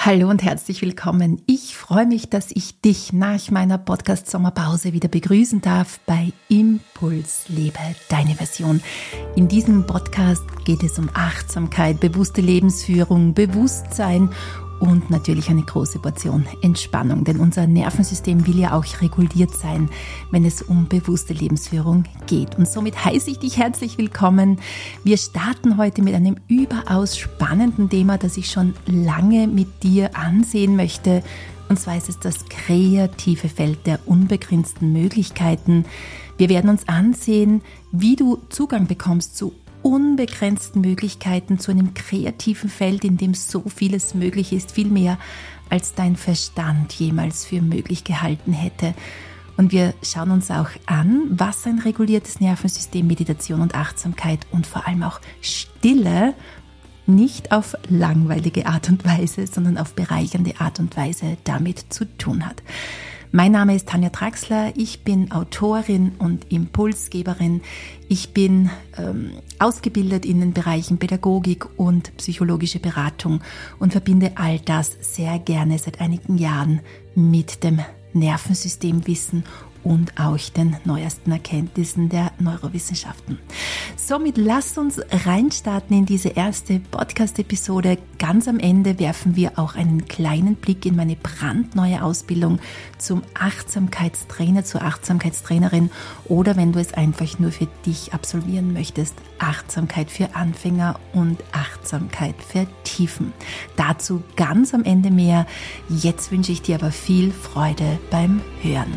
Hallo und herzlich willkommen. Ich freue mich, dass ich dich nach meiner Podcast-Sommerpause wieder begrüßen darf bei Impuls, lebe deine Version. In diesem Podcast geht es um Achtsamkeit, bewusste Lebensführung, Bewusstsein und natürlich eine große Portion Entspannung, denn unser Nervensystem will ja auch reguliert sein, wenn es um bewusste Lebensführung geht. Und somit heiße ich dich herzlich willkommen. Wir starten heute mit einem überaus spannenden Thema, das ich schon lange mit dir ansehen möchte. Und zwar ist es das kreative Feld der unbegrenzten Möglichkeiten. Wir werden uns ansehen, wie du Zugang bekommst zu unbegrenzten Möglichkeiten, zu einem kreativen Feld, in dem so vieles möglich ist, viel mehr als dein Verstand jemals für möglich gehalten hätte. Und wir schauen uns auch an, was ein reguliertes Nervensystem, Meditation und Achtsamkeit und vor allem auch Stille nicht auf langweilige Art und Weise, sondern auf bereichernde Art und Weise damit zu tun hat. Mein Name ist Tanja Traxler, ich bin Autorin und Impulsgeberin. Ich bin ausgebildet in den Bereichen Pädagogik und psychologische Beratung und verbinde all das sehr gerne seit einigen Jahren mit dem Nervensystemwissen und auch den neuesten Erkenntnissen der Neurowissenschaften. Somit lasst uns reinstarten in diese erste Podcast-Episode. Ganz am Ende werfen wir auch einen kleinen Blick in meine brandneue Ausbildung zum Achtsamkeitstrainer, zur Achtsamkeitstrainerin oder wenn du es einfach nur für dich absolvieren möchtest, Achtsamkeit für Anfänger und Achtsamkeit vertiefen. Dazu ganz am Ende mehr. Jetzt wünsche ich dir aber viel Freude beim Hören.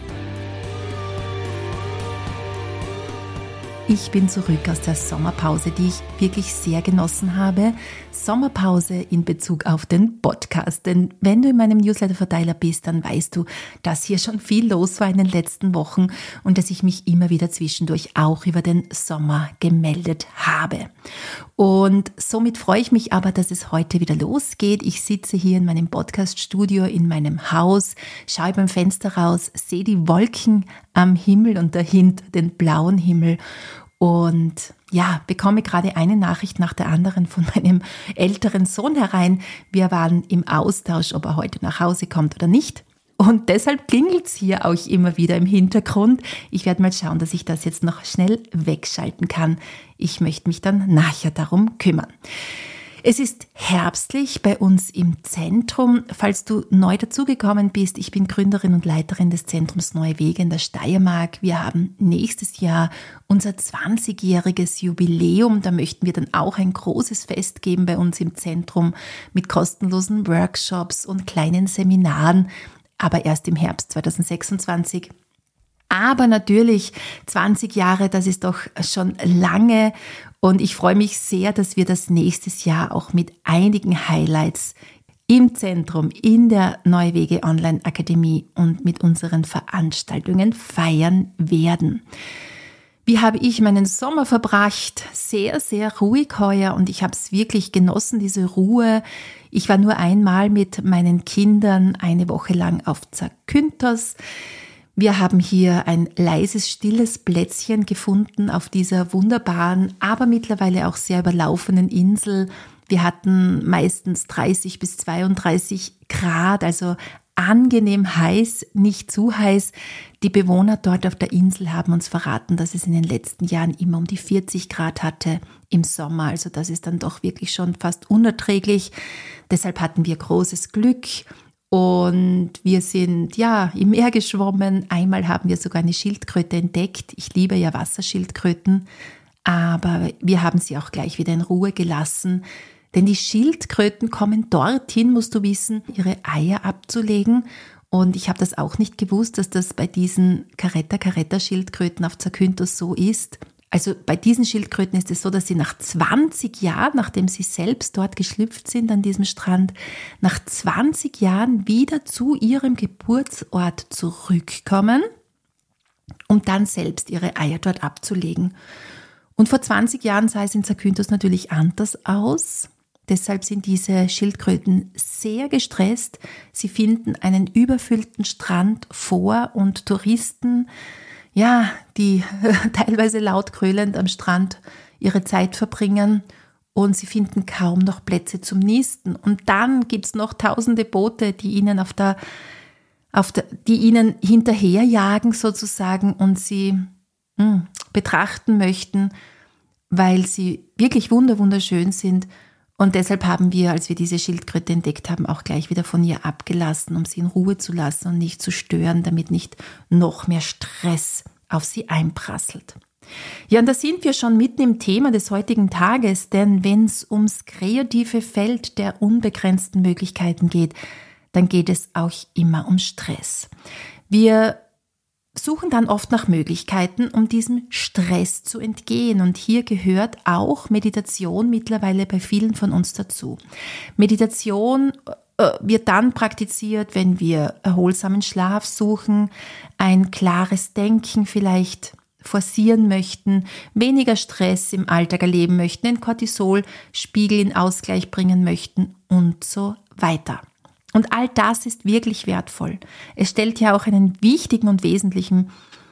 Ich bin zurück aus der Sommerpause, die ich wirklich sehr genossen habe. Sommerpause in Bezug auf den Podcast. Denn wenn du in meinem Newsletter-Verteiler bist, dann weißt du, dass hier schon viel los war in den letzten Wochen und dass ich mich immer wieder zwischendurch auch über den Sommer gemeldet habe. Und somit freue ich mich aber, dass es heute wieder losgeht. Ich sitze hier in meinem Podcast-Studio in meinem Haus, schaue beim Fenster raus, sehe die Wolken am Himmel und dahinter den blauen Himmel. Und ja, bekomme gerade eine Nachricht nach der anderen von meinem älteren Sohn herein. Wir waren im Austausch, ob er heute nach Hause kommt oder nicht. Und deshalb klingelt's hier auch immer wieder im Hintergrund. Ich werde mal schauen, dass ich das jetzt noch schnell wegschalten kann. Ich möchte mich dann nachher darum kümmern. Es ist herbstlich bei uns im Zentrum. Falls du neu dazugekommen bist, ich bin Gründerin und Leiterin des Zentrums Neue Wege in der Steiermark. Wir haben nächstes Jahr unser 20-jähriges Jubiläum. Da möchten wir dann auch ein großes Fest geben bei uns im Zentrum mit kostenlosen Workshops und kleinen Seminaren, aber erst im Herbst 2026. Aber natürlich 20 Jahre, das ist doch schon lange und ich freue mich sehr, dass wir das nächstes Jahr auch mit einigen Highlights im Zentrum, in der Neue Wege Online Akademie und mit unseren Veranstaltungen feiern werden. Wie habe ich meinen Sommer verbracht? Sehr, sehr ruhig heuer und ich habe es wirklich genossen, diese Ruhe. Ich war nur einmal mit meinen Kindern eine Woche lang auf Zakynthos. Wir haben hier ein leises, stilles Plätzchen gefunden auf dieser wunderbaren, aber mittlerweile auch sehr überlaufenen Insel. Wir hatten meistens 30 bis 32 Grad, also angenehm heiß, nicht zu heiß. Die Bewohner dort auf der Insel haben uns verraten, dass es in den letzten Jahren immer um die 40 Grad hatte im Sommer. Also das ist dann doch wirklich schon fast unerträglich. Deshalb hatten wir großes Glück. Und wir sind im Meer geschwommen. Einmal haben wir sogar eine Schildkröte entdeckt. Ich liebe ja Wasserschildkröten, aber wir haben sie auch gleich wieder in Ruhe gelassen. Denn die Schildkröten kommen dorthin, musst du wissen, ihre Eier abzulegen. Und ich habe das auch nicht gewusst, dass das bei diesen Caretta-Schildkröten auf Zakynthos so ist. Also bei diesen Schildkröten ist es so, dass sie nach 20 Jahren, nachdem sie selbst dort geschlüpft sind an diesem Strand, nach 20 Jahren wieder zu ihrem Geburtsort zurückkommen, um dann selbst ihre Eier dort abzulegen. Und vor 20 Jahren sah es in Zakynthos natürlich anders aus. Deshalb sind diese Schildkröten sehr gestresst. Sie finden einen überfüllten Strand vor und Touristen, die teilweise laut gröhlend am Strand ihre Zeit verbringen und sie finden kaum noch Plätze zum Nisten. Und dann gibt es noch tausende Boote, die ihnen die ihnen hinterherjagen sozusagen und sie betrachten möchten, weil sie wirklich wunderschön sind. Und deshalb haben wir, als wir diese Schildkröte entdeckt haben, auch gleich wieder von ihr abgelassen, um sie in Ruhe zu lassen und nicht zu stören, damit nicht noch mehr Stress auf sie einprasselt. Ja, und da sind wir schon mitten im Thema des heutigen Tages, denn wenn es ums kreative Feld der unbegrenzten Möglichkeiten geht, dann geht es auch immer um Stress. Wir suchen dann oft nach Möglichkeiten, um diesem Stress zu entgehen. Und hier gehört auch Meditation mittlerweile bei vielen von uns dazu. Meditation wird dann praktiziert, wenn wir erholsamen Schlaf suchen, ein klares Denken vielleicht forcieren möchten, weniger Stress im Alltag erleben möchten, den Cortisolspiegel in Ausgleich bringen möchten und so weiter. Und all das ist wirklich wertvoll. Es stellt ja auch einen wichtigen und wesentlichen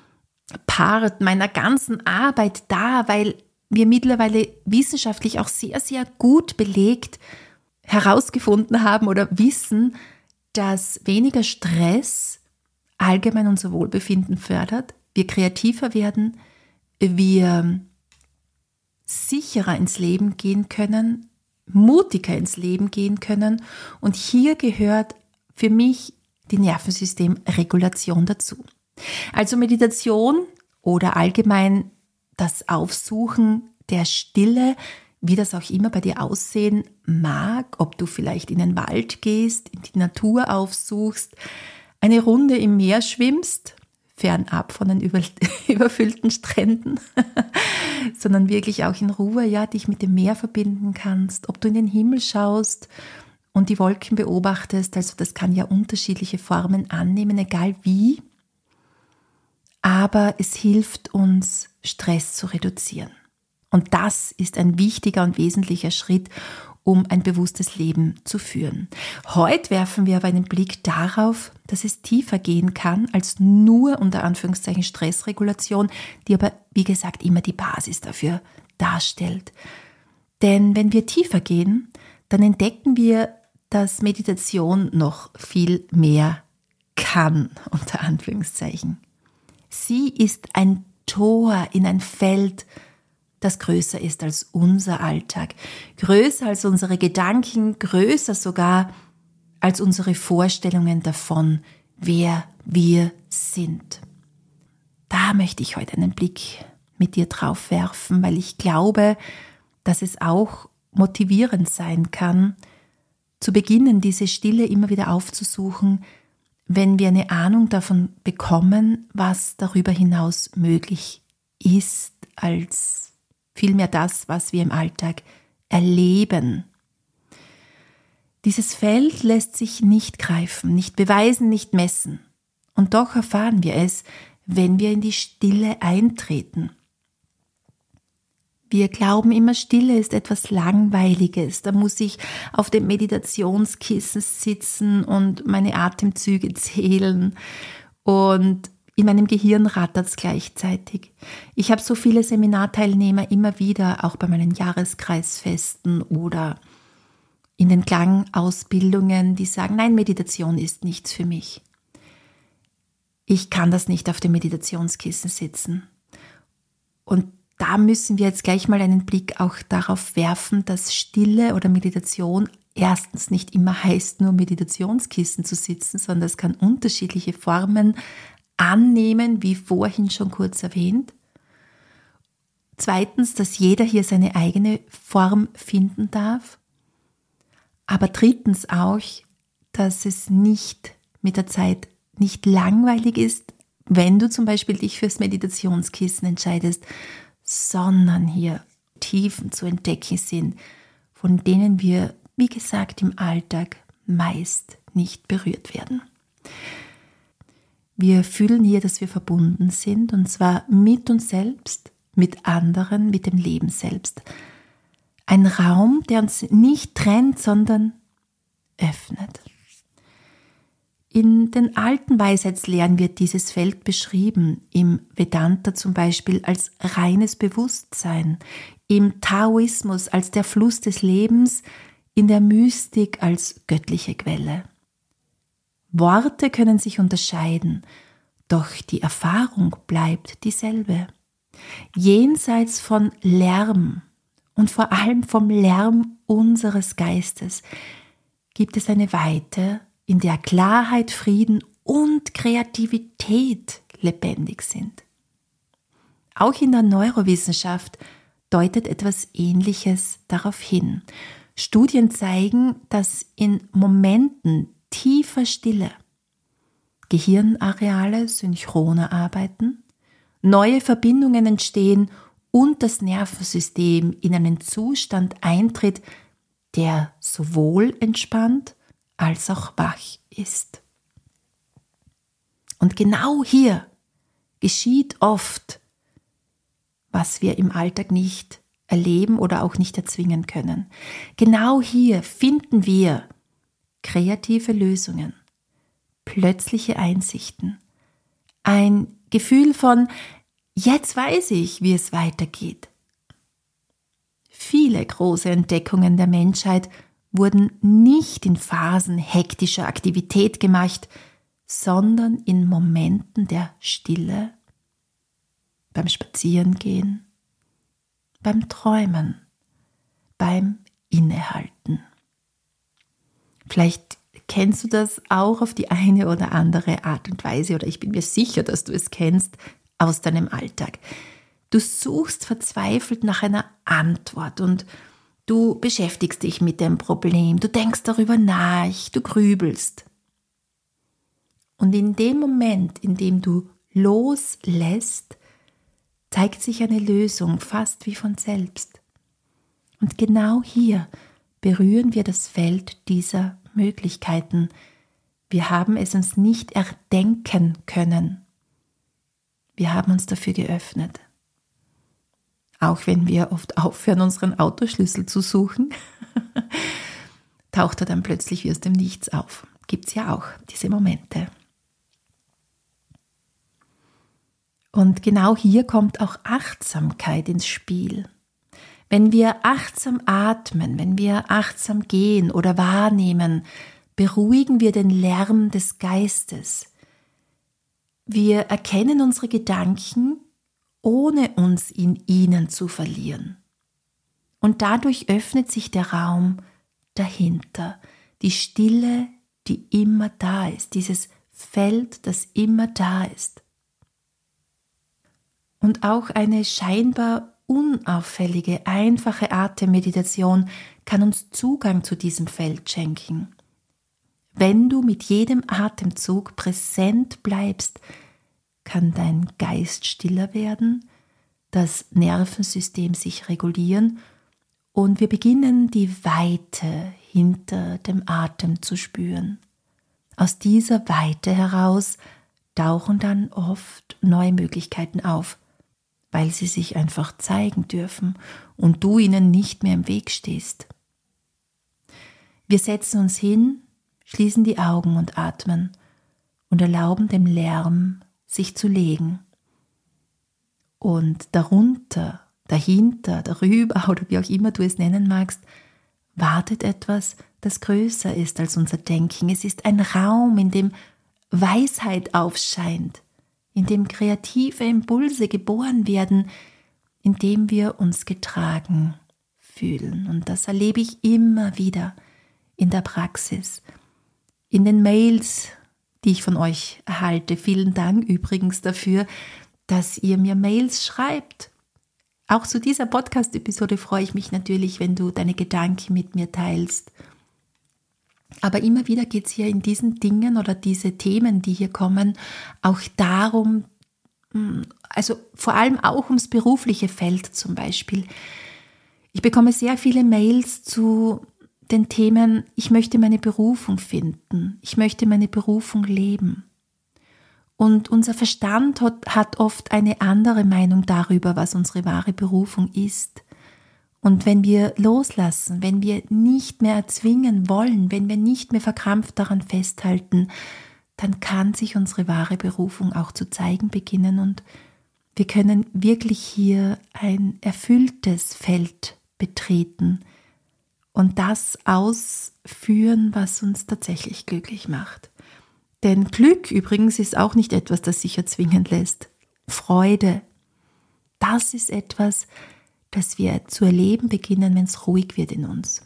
Part meiner ganzen Arbeit dar, weil wir mittlerweile wissenschaftlich auch sehr, sehr gut belegt herausgefunden haben oder wissen, dass weniger Stress allgemein unser Wohlbefinden fördert, wir kreativer werden, wir sicherer ins Leben gehen können, mutiger ins Leben gehen können. Und hier gehört für mich die Nervensystemregulation dazu. Also Meditation oder allgemein das Aufsuchen der Stille, wie das auch immer bei dir aussehen mag, ob du vielleicht in den Wald gehst, in die Natur aufsuchst, eine Runde im Meer schwimmst, fernab von den überfüllten Stränden, sondern wirklich auch in Ruhe, ja, dich mit dem Meer verbinden kannst, ob du in den Himmel schaust und die Wolken beobachtest, also das kann ja unterschiedliche Formen annehmen, egal wie, aber es hilft uns, Stress zu reduzieren. Und das ist ein wichtiger und wesentlicher Schritt, um ein bewusstes Leben zu führen. Heute werfen wir aber einen Blick darauf, dass es tiefer gehen kann als nur unter Anführungszeichen Stressregulation, die aber, wie gesagt, immer die Basis dafür darstellt. Denn wenn wir tiefer gehen, dann entdecken wir, dass Meditation noch viel mehr kann, unter Anführungszeichen. Sie ist ein Tor in ein Feld, das größer ist als unser Alltag, größer als unsere Gedanken, größer sogar als unsere Vorstellungen davon, wer wir sind. Da möchte ich heute einen Blick mit dir drauf werfen, weil ich glaube, dass es auch motivierend sein kann, zu beginnen, diese Stille immer wieder aufzusuchen, wenn wir eine Ahnung davon bekommen, was darüber hinaus möglich ist als vielmehr das, was wir im Alltag erleben. Dieses Feld lässt sich nicht greifen, nicht beweisen, nicht messen. Und doch erfahren wir es, wenn wir in die Stille eintreten. Wir glauben immer, Stille ist etwas Langweiliges. Da muss ich auf dem Meditationskissen sitzen und meine Atemzüge zählen und in meinem Gehirn rattert es gleichzeitig. Ich habe so viele Seminarteilnehmer immer wieder, auch bei meinen Jahreskreisfesten oder in den Klangausbildungen, die sagen, nein, Meditation ist nichts für mich. Ich kann das nicht auf dem Meditationskissen sitzen. Und da müssen wir jetzt gleich mal einen Blick auch darauf werfen, dass Stille oder Meditation erstens nicht immer heißt, nur Meditationskissen zu sitzen, sondern es kann unterschiedliche Formen annehmen, wie vorhin schon kurz erwähnt. Zweitens, dass jeder hier seine eigene Form finden darf. Aber drittens auch, dass es nicht mit der Zeit nicht langweilig ist, wenn du zum Beispiel dich fürs Meditationskissen entscheidest, sondern hier Tiefen zu entdecken sind, von denen wir, wie gesagt, im Alltag meist nicht berührt werden. Wir fühlen hier, dass wir verbunden sind, und zwar mit uns selbst, mit anderen, mit dem Leben selbst. Ein Raum, der uns nicht trennt, sondern öffnet. In den alten Weisheitslehren wird dieses Feld beschrieben, im Vedanta zum Beispiel als reines Bewusstsein, im Taoismus als der Fluss des Lebens, in der Mystik als göttliche Quelle. Worte können sich unterscheiden, doch die Erfahrung bleibt dieselbe. Jenseits von Lärm und vor allem vom Lärm unseres Geistes gibt es eine Weite, in der Klarheit, Frieden und Kreativität lebendig sind. Auch in der Neurowissenschaft deutet etwas Ähnliches darauf hin. Studien zeigen, dass in Momenten tiefer Stille Gehirnareale synchroner arbeiten, neue Verbindungen entstehen und das Nervensystem in einen Zustand eintritt, der sowohl entspannt als auch wach ist. Und genau hier geschieht oft, was wir im Alltag nicht erleben oder auch nicht erzwingen können. Genau hier finden wir kreative Lösungen, plötzliche Einsichten, ein Gefühl von, jetzt weiß ich, wie es weitergeht. Viele große Entdeckungen der Menschheit wurden nicht in Phasen hektischer Aktivität gemacht, sondern in Momenten der Stille, beim Spazierengehen, beim Träumen, beim Innehalten. Vielleicht kennst du das auch auf die eine oder andere Art und Weise, oder ich bin mir sicher, dass du es kennst aus deinem Alltag. Du suchst verzweifelt nach einer Antwort und du beschäftigst dich mit dem Problem, du denkst darüber nach, du grübelst. Und in dem Moment, in dem du loslässt, zeigt sich eine Lösung fast wie von selbst. Und genau hier berühren wir das Feld dieser Möglichkeiten. Wir haben es uns nicht erdenken können. Wir haben uns dafür geöffnet. Auch wenn wir oft aufhören, unseren Autoschlüssel zu suchen, taucht er dann plötzlich wie aus dem Nichts auf. Gibt's ja auch diese Momente. Und genau hier kommt auch Achtsamkeit ins Spiel. Wenn wir achtsam atmen, wenn wir achtsam gehen oder wahrnehmen, beruhigen wir den Lärm des Geistes. Wir erkennen unsere Gedanken, ohne uns in ihnen zu verlieren. Und dadurch öffnet sich der Raum dahinter, die Stille, die immer da ist, dieses Feld, das immer da ist. Und auch eine scheinbar unauffällige, einfache Atemmeditation kann uns Zugang zu diesem Feld schenken. Wenn du mit jedem Atemzug präsent bleibst, kann dein Geist stiller werden, das Nervensystem sich regulieren und wir beginnen die Weite hinter dem Atem zu spüren. Aus dieser Weite heraus tauchen dann oft neue Möglichkeiten auf, weil sie sich einfach zeigen dürfen und du ihnen nicht mehr im Weg stehst. Wir setzen uns hin, schließen die Augen und atmen und erlauben dem Lärm, sich zu legen. Und darunter, dahinter, darüber oder wie auch immer du es nennen magst, wartet etwas, das größer ist als unser Denken. Es ist ein Raum, in dem Weisheit aufscheint, in dem kreative Impulse geboren werden, in dem wir uns getragen fühlen. Und das erlebe ich immer wieder in der Praxis, in den Mails, die ich von euch erhalte. Vielen Dank übrigens dafür, dass ihr mir Mails schreibt. Auch zu dieser Podcast-Episode freue ich mich natürlich, wenn du deine Gedanken mit mir teilst. Aber immer wieder geht es hier in diesen Dingen oder diese Themen, die hier kommen, auch darum, also vor allem auch ums berufliche Feld zum Beispiel. Ich bekomme sehr viele Mails zu den Themen, ich möchte meine Berufung finden, ich möchte meine Berufung leben. Und unser Verstand hat oft eine andere Meinung darüber, was unsere wahre Berufung ist. Und wenn wir loslassen, wenn wir nicht mehr erzwingen wollen, wenn wir nicht mehr verkrampft daran festhalten, dann kann sich unsere wahre Berufung auch zu zeigen beginnen und Wir können wirklich hier ein erfülltes Feld betreten und das ausführen, was uns tatsächlich glücklich macht. Denn Glück übrigens ist auch nicht etwas, das sich erzwingen lässt. Freude, das ist etwas, das wir zu erleben beginnen, wenn es ruhig wird in uns.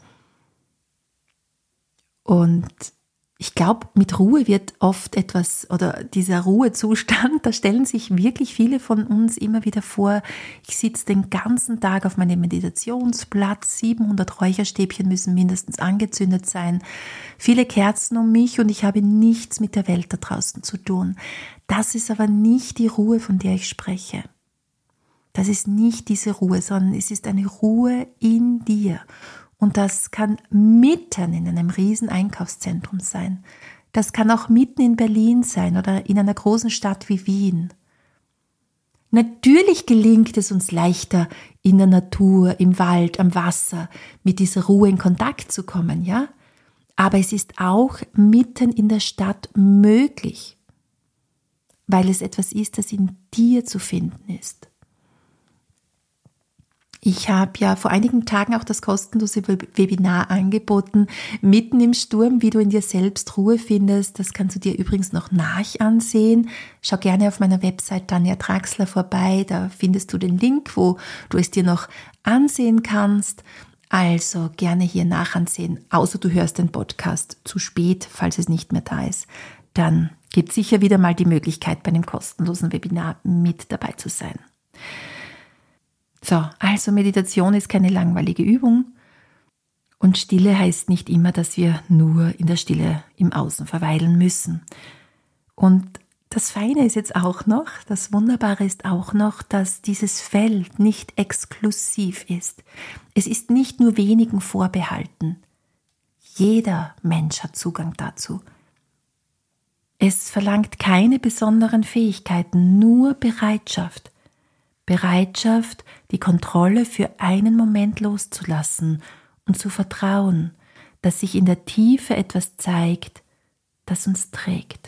Und ich glaube, mit Ruhe wird oft etwas, oder dieser Ruhezustand, da stellen sich wirklich viele von uns immer wieder vor, ich sitze den ganzen Tag auf meinem Meditationsplatz, 700 Räucherstäbchen müssen mindestens angezündet sein, viele Kerzen um mich und ich habe nichts mit der Welt da draußen zu tun. Das ist aber nicht die Ruhe, von der ich spreche. Das ist nicht diese Ruhe, sondern es ist eine Ruhe in dir. Und das kann mitten in einem riesen Einkaufszentrum sein. Das kann auch mitten in Berlin sein oder in einer großen Stadt wie Wien. Natürlich gelingt es uns leichter, in der Natur, im Wald, am Wasser mit dieser Ruhe in Kontakt zu kommen, ja? Aber es ist auch mitten in der Stadt möglich, weil es etwas ist, das in dir zu finden ist. Ich habe ja vor einigen Tagen auch das kostenlose Webinar angeboten, mitten im Sturm, wie du in dir selbst Ruhe findest. Das kannst du dir übrigens noch nachansehen. Schau gerne auf meiner Website Tanja Traxler vorbei, da findest du den Link, wo du es dir noch ansehen kannst. Also gerne hier nachansehen, außer du hörst den Podcast zu spät, falls es nicht mehr da ist. Dann gibt es sicher wieder mal die Möglichkeit, bei einem kostenlosen Webinar mit dabei zu sein. So, also Meditation ist keine langweilige Übung und Stille heißt nicht immer, dass wir nur in der Stille im Außen verweilen müssen. Und das Feine ist jetzt auch noch, das Wunderbare ist auch noch, dass dieses Feld nicht exklusiv ist. Es ist nicht nur wenigen vorbehalten. Jeder Mensch hat Zugang dazu. Es verlangt keine besonderen Fähigkeiten, nur Bereitschaft. Bereitschaft, die Kontrolle für einen Moment loszulassen und zu vertrauen, dass sich in der Tiefe etwas zeigt, das uns trägt.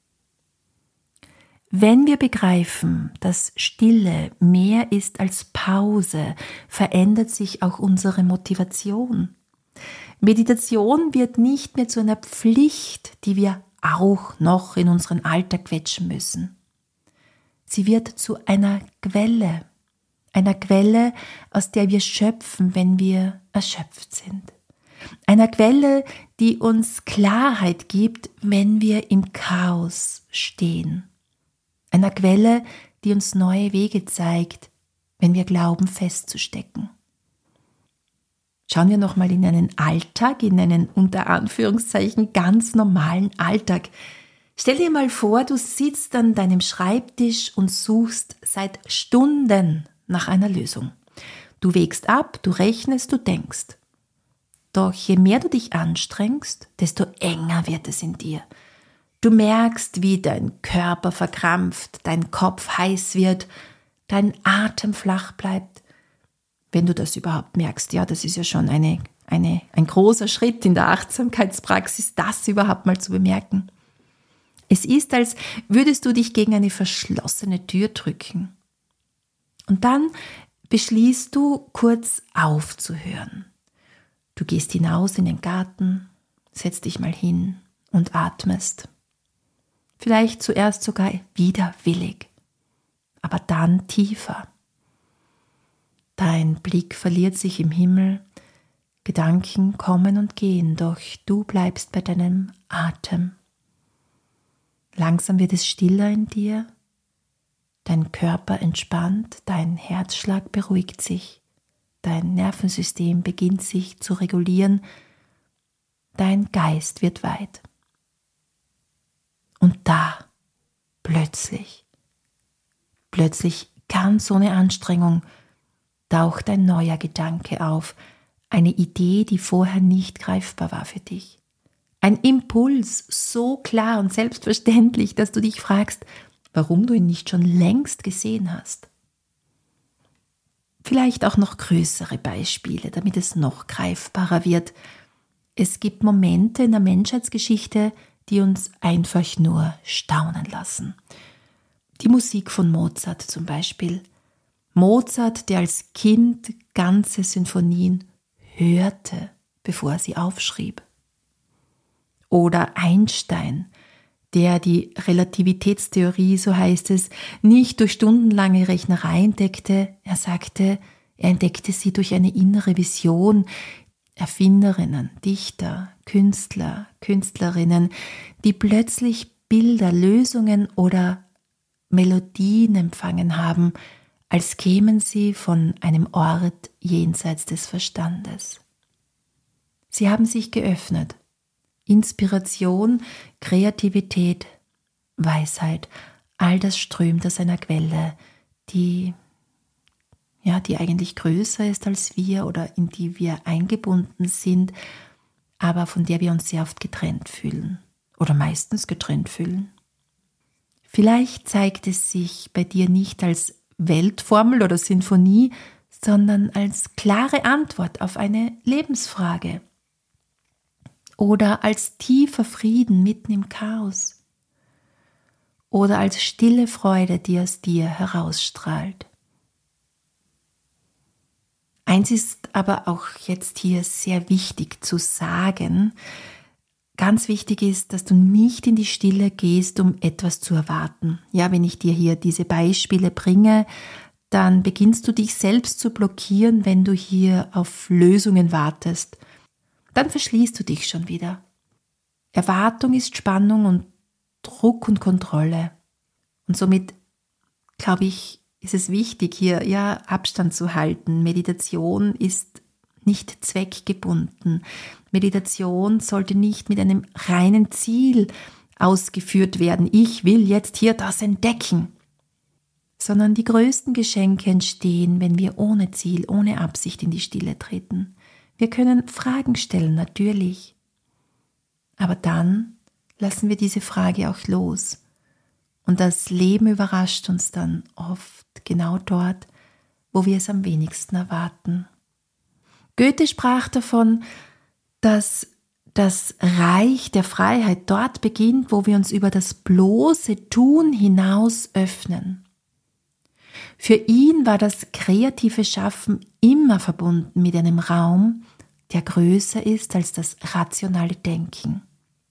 Wenn wir begreifen, dass Stille mehr ist als Pause, verändert sich auch unsere Motivation. Meditation wird nicht mehr zu einer Pflicht, die wir auch noch in unseren Alltag quetschen müssen. Sie wird zu einer Quelle, aus der wir schöpfen, wenn wir erschöpft sind. Einer Quelle, die uns Klarheit gibt, wenn wir im Chaos stehen. Einer Quelle, die uns neue Wege zeigt, wenn wir glauben festzustecken. Schauen wir nochmal in einen Alltag, in einen unter Anführungszeichen ganz normalen Alltag. Stell dir mal vor, du sitzt an deinem Schreibtisch und suchst seit Stunden nach einer Lösung. Du wägst ab, du rechnest, du denkst. Doch je mehr du dich anstrengst, desto enger wird es in dir. Du merkst, wie dein Körper verkrampft, dein Kopf heiß wird, dein Atem flach bleibt. Wenn du das überhaupt merkst, ja, das ist ja schon ein großer Schritt in der Achtsamkeitspraxis, das überhaupt mal zu bemerken. Es ist, als würdest du dich gegen eine verschlossene Tür drücken. Und dann beschließt du, kurz aufzuhören. Du gehst hinaus in den Garten, setzt dich mal hin und atmest. Vielleicht zuerst sogar widerwillig, aber dann tiefer. Dein Blick verliert sich im Himmel, Gedanken kommen und gehen, doch du bleibst bei deinem Atem. Langsam wird es stiller in dir, dein Körper entspannt, dein Herzschlag beruhigt sich, dein Nervensystem beginnt sich zu regulieren, dein Geist wird weit. Und da, plötzlich ganz ohne Anstrengung, taucht ein neuer Gedanke auf, eine Idee, die vorher nicht greifbar war für dich. Ein Impuls so klar und selbstverständlich, dass du dich fragst, warum du ihn nicht schon längst gesehen hast. Vielleicht auch noch größere Beispiele, damit es noch greifbarer wird. Es gibt Momente in der Menschheitsgeschichte, die uns einfach nur staunen lassen. Die Musik von Mozart zum Beispiel. Mozart, der als Kind ganze Sinfonien hörte, bevor er sie aufschrieb. Oder Einstein, der die Relativitätstheorie, so heißt es, nicht durch stundenlange Rechnerei entdeckte. Er sagte, er entdeckte sie durch eine innere Vision. Erfinderinnen, Dichter, Künstler, Künstlerinnen, die plötzlich Bilder, Lösungen oder Melodien empfangen haben, als kämen sie von einem Ort jenseits des Verstandes. Sie haben sich geöffnet. Inspiration, Kreativität, Weisheit, all das strömt aus einer Quelle, die eigentlich größer ist als wir oder in die wir eingebunden sind, aber von der wir uns sehr oft getrennt fühlen oder meistens getrennt fühlen. Vielleicht zeigt es sich bei dir nicht als Weltformel oder Sinfonie, sondern als klare Antwort auf eine Lebensfrage oder als tiefer Frieden mitten im Chaos oder als stille Freude, die aus dir herausstrahlt. Eins ist aber auch jetzt hier sehr wichtig zu sagen. Ganz wichtig ist, dass du nicht in die Stille gehst, um etwas zu erwarten. Ja, wenn ich dir hier diese Beispiele bringe, dann beginnst du dich selbst zu blockieren, wenn du hier auf Lösungen wartest. Dann verschließt du dich schon wieder. Erwartung ist Spannung und Druck und Kontrolle. Und somit, glaube ich, ist es wichtig, hier Abstand zu halten. Meditation ist nicht zweckgebunden. Meditation sollte nicht mit einem reinen Ziel ausgeführt werden. Ich will jetzt hier das entdecken. Sondern die größten Geschenke entstehen, wenn wir ohne Ziel, ohne Absicht in die Stille treten. Wir können Fragen stellen, natürlich. Aber dann lassen wir diese Frage auch los. Und das Leben überrascht uns dann oft genau dort, wo wir es am wenigsten erwarten. Goethe sprach davon, dass das Reich der Freiheit dort beginnt, wo wir uns über das bloße Tun hinaus öffnen. Für ihn war das kreative Schaffen immer verbunden mit einem Raum, der größer ist als das rationale Denken.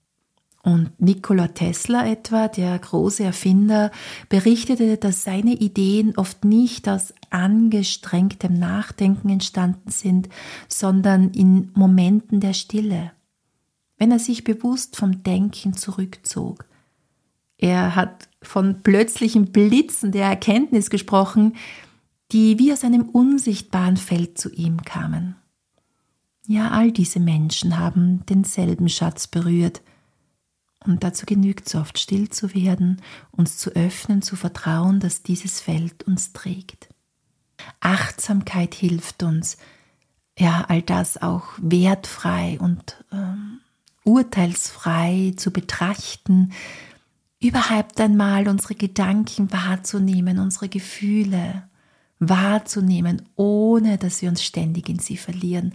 Und Nikola Tesla etwa, der große Erfinder, berichtete, dass seine Ideen oft nicht aus angestrengtem Nachdenken entstanden sind, sondern in Momenten der Stille, wenn er sich bewusst vom Denken zurückzog. Er hat von plötzlichen Blitzen der Erkenntnis gesprochen, die wie aus einem unsichtbaren Feld zu ihm kamen. Ja, all diese Menschen haben denselben Schatz berührt. Und dazu genügt es oft, still zu werden, uns zu öffnen, zu vertrauen, dass dieses Feld uns trägt. Achtsamkeit hilft uns, all das auch wertfrei und urteilsfrei zu betrachten, überhaupt einmal unsere Gedanken wahrzunehmen, unsere Gefühle wahrzunehmen, ohne dass wir uns ständig in sie verlieren.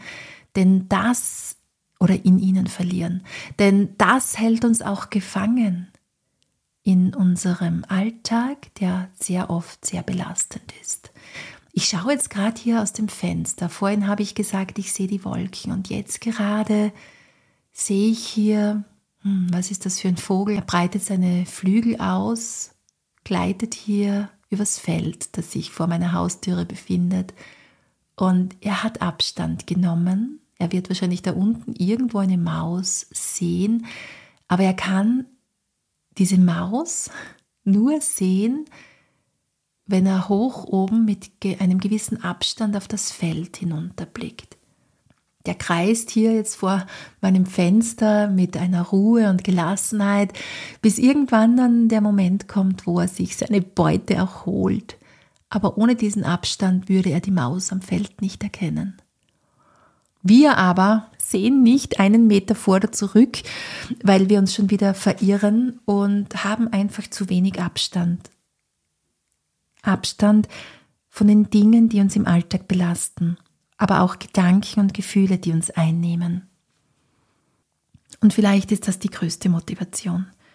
Oder in ihnen verlieren. Denn das hält uns auch gefangen in unserem Alltag, der sehr oft sehr belastend ist. Ich schaue jetzt gerade hier aus dem Fenster. Vorhin habe ich gesagt, ich sehe die Wolken und jetzt gerade sehe ich hier, was ist das für ein Vogel? Er breitet seine Flügel aus, gleitet hier übers Feld, das sich vor meiner Haustüre befindet und er hat Abstand genommen. Er wird wahrscheinlich da unten irgendwo eine Maus sehen, aber er kann diese Maus nur sehen, wenn er hoch oben mit einem gewissen Abstand auf das Feld hinunterblickt. Der kreist hier jetzt vor meinem Fenster mit einer Ruhe und Gelassenheit, bis irgendwann dann der Moment kommt, wo er sich seine Beute auch holt. Aber ohne diesen Abstand würde er die Maus am Feld nicht erkennen. Wir aber sehen nicht einen Meter vor oder zurück, weil wir uns schon wieder verirren und haben einfach zu wenig Abstand. Abstand von den Dingen, die uns im Alltag belasten, aber auch Gedanken und Gefühle, die uns einnehmen. Und vielleicht ist das die größte Motivation.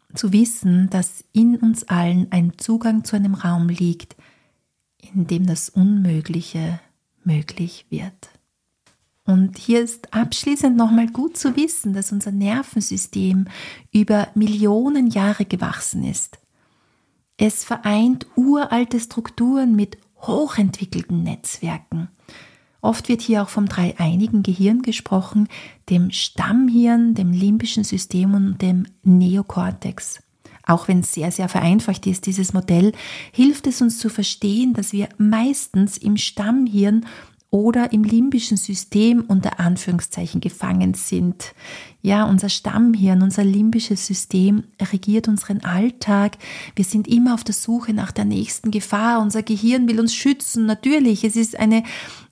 zu wissen, dass in uns allen ein Zugang zu einem Raum liegt, in dem das Unmögliche möglich wird. Und hier ist abschließend nochmal gut zu wissen, dass unser Nervensystem über Millionen Jahre gewachsen ist. Es vereint uralte Strukturen mit hochentwickelten Netzwerken. Oft wird hier auch vom dreieinigen Gehirn gesprochen, dem Stammhirn, dem limbischen System und dem Neokortex. Auch wenn es sehr, sehr vereinfacht ist, dieses Modell, hilft es uns zu verstehen, dass wir meistens im Stammhirn oder im limbischen System unter Anführungszeichen gefangen sind. Ja, unser Stammhirn, unser limbisches System regiert unseren Alltag. Wir sind immer auf der Suche nach der nächsten Gefahr. Unser Gehirn will uns schützen. Natürlich, es ist eine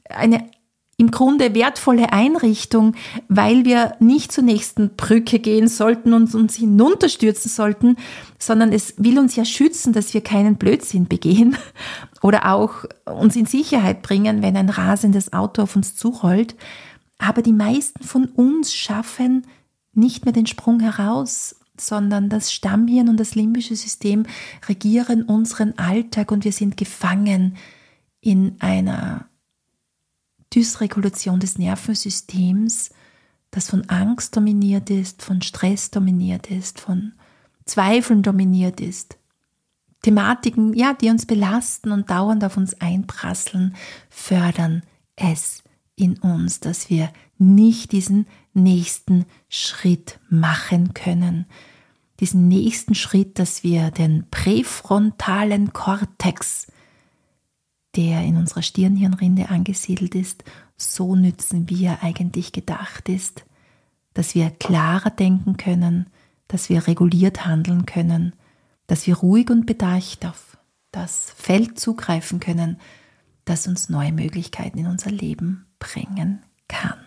im Grunde wertvolle Einrichtung, weil wir nicht zur nächsten Brücke gehen sollten und uns hinunterstürzen sollten, sondern es will uns ja schützen, dass wir keinen Blödsinn begehen oder auch uns in Sicherheit bringen, wenn ein rasendes Auto auf uns zurollt. Aber die meisten von uns schaffen nicht mehr den Sprung heraus, sondern das Stammhirn und das limbische System regieren unseren Alltag und wir sind gefangen in einer Dysregulation des Nervensystems, das von Angst dominiert ist, von Stress dominiert ist, von Zweifeln dominiert ist. Thematiken, ja, die uns belasten und dauernd auf uns einprasseln, fördern es in uns, dass wir nicht diesen nächsten Schritt machen können. Diesen nächsten Schritt, dass wir den präfrontalen Kortex, der in unserer Stirnhirnrinde angesiedelt ist, so nützen, wie er eigentlich gedacht ist, dass wir klarer denken können, dass wir reguliert handeln können, dass wir ruhig und bedacht auf das Feld zugreifen können, das uns neue Möglichkeiten in unser Leben bringen kann.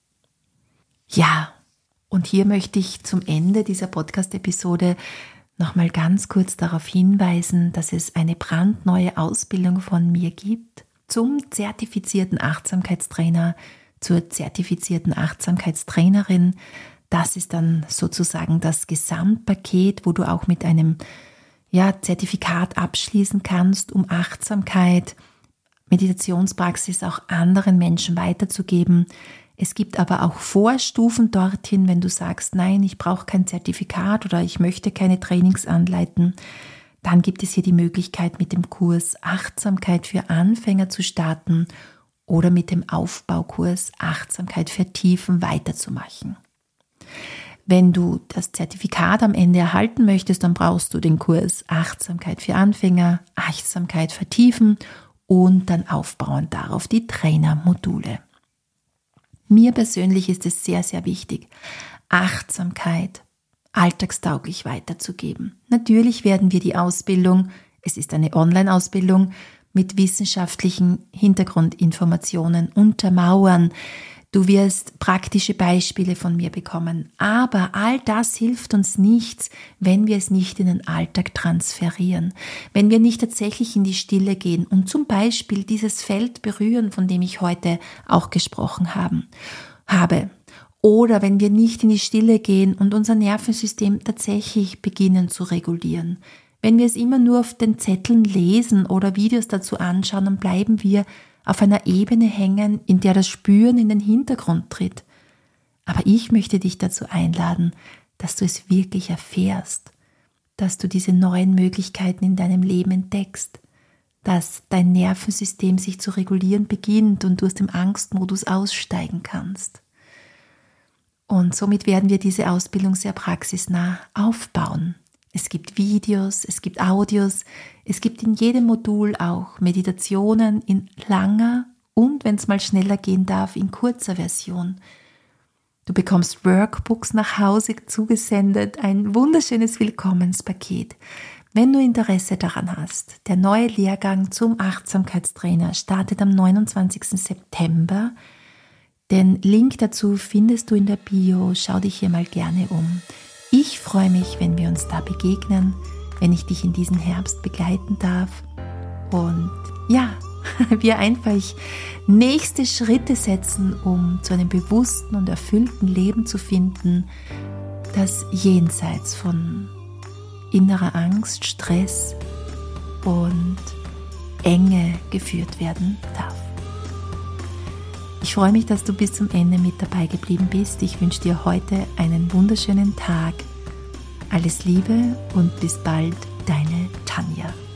Ja, und hier möchte ich zum Ende dieser Podcast-Episode nochmal ganz kurz darauf hinweisen, dass es eine brandneue Ausbildung von mir gibt zum zertifizierten Achtsamkeitstrainer, zur zertifizierten Achtsamkeitstrainerin. Das ist dann sozusagen das Gesamtpaket, wo du auch mit einem Zertifikat abschließen kannst, um Achtsamkeit, Meditationspraxis auch anderen Menschen weiterzugeben. Es gibt aber auch Vorstufen dorthin, wenn du sagst, nein, ich brauche kein Zertifikat oder ich möchte keine Trainings anleiten. Dann gibt es hier die Möglichkeit, mit dem Kurs Achtsamkeit für Anfänger zu starten oder mit dem Aufbaukurs Achtsamkeit vertiefen weiterzumachen. Wenn du das Zertifikat am Ende erhalten möchtest, dann brauchst du den Kurs Achtsamkeit für Anfänger, Achtsamkeit vertiefen und dann aufbauend darauf die Trainermodule. Mir persönlich ist es sehr, sehr wichtig, Achtsamkeit alltagstauglich weiterzugeben. Natürlich werden wir die Ausbildung, es ist eine Online-Ausbildung, mit wissenschaftlichen Hintergrundinformationen untermauern. Du wirst praktische Beispiele von mir bekommen. Aber all das hilft uns nichts, wenn wir es nicht in den Alltag transferieren. Wenn wir nicht tatsächlich in die Stille gehen und zum Beispiel dieses Feld berühren, von dem ich heute auch gesprochen habe. Oder wenn wir nicht in die Stille gehen und unser Nervensystem tatsächlich beginnen zu regulieren. Wenn wir es immer nur auf den Zetteln lesen oder Videos dazu anschauen, dann bleiben wir auf einer Ebene hängen, in der das Spüren in den Hintergrund tritt. Aber ich möchte dich dazu einladen, dass du es wirklich erfährst, dass du diese neuen Möglichkeiten in deinem Leben entdeckst, dass dein Nervensystem sich zu regulieren beginnt und du aus dem Angstmodus aussteigen kannst. Und somit werden wir diese Ausbildung sehr praxisnah aufbauen. Es gibt Videos, es gibt Audios, es gibt in jedem Modul auch Meditationen in langer und, wenn es mal schneller gehen darf, in kurzer Version. Du bekommst Workbooks nach Hause zugesendet, ein wunderschönes Willkommenspaket. Wenn du Interesse daran hast, der neue Lehrgang zum Achtsamkeitstrainer startet am 29. September. Den Link dazu findest du in der Bio, schau dich hier mal gerne um. Ich freue mich, wenn wir uns da begegnen, wenn ich dich in diesem Herbst begleiten darf und wir einfach nächste Schritte setzen, um zu einem bewussten und erfüllten Leben zu finden, das jenseits von innerer Angst, Stress und Enge geführt werden darf. Ich freue mich, dass du bis zum Ende mit dabei geblieben bist. Ich wünsche dir heute einen wunderschönen Tag. Alles Liebe und bis bald, deine Tanja.